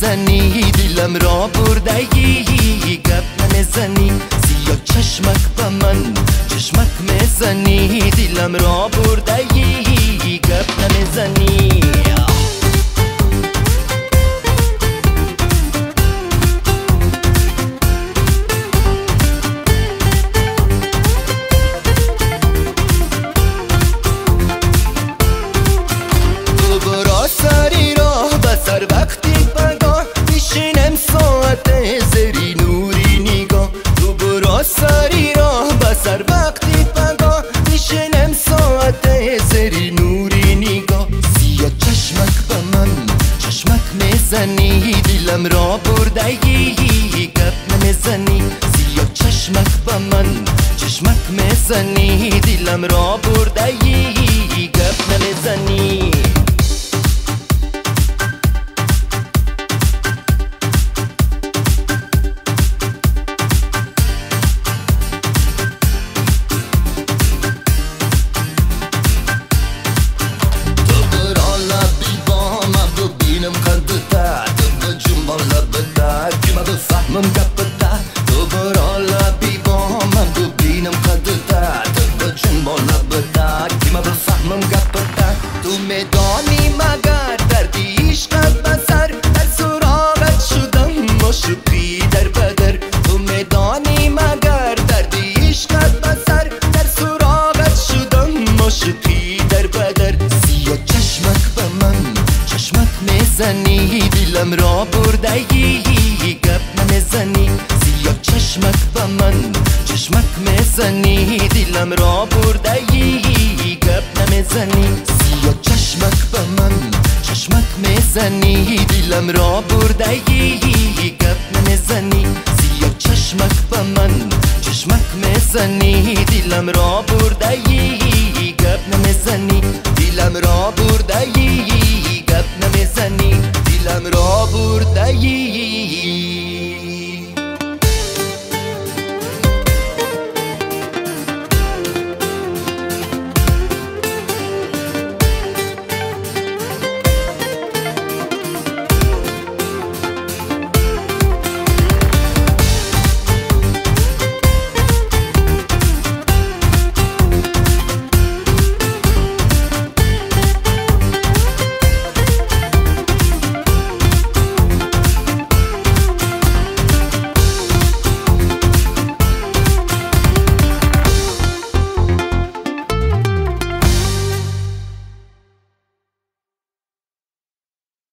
میزنی دلم را بردهی گپ نمیزنی سیاه چشمک با من چشمک میزنی دلم را بردهی گپ نمیزنی سری راه بسر وقتی پگاه میشینم ساعت زری نوری نگاه تو برا سری راه بسر وقتی پگاه میشینم ساعت زری نوری نگاه سیاه چشمک با من چشمک میزنی دلم را بردهی گپ نمیزنی سیاه چشمک با من چشمک میزنی دلم را بردهی گپ نمیزنی من گپتا تو برا لبی با من ببینم قدرتا تو بجون با لبتا که من بفهمم گپتا تو میدانی مگر دردی عشقت بسر در سراغت شدم مشقی در بدر تو میدانی مگر دردی عشقت بسر در سراغت شدم مشقی در بدر سیاه چشمک به من چشمک میزنی دلم را بردهی گپ نمیزنی سیاه چشمک با من چشمک میزنی دلم را بردهی گپ نمیزنی سیاه چشمک با من چشمک میزنی دلم را بردهی گپ نمیزنی سیاه چشمک با من چشمک میزنی دلم را بردهی گپ نمیزنی دلم را بردهی گپ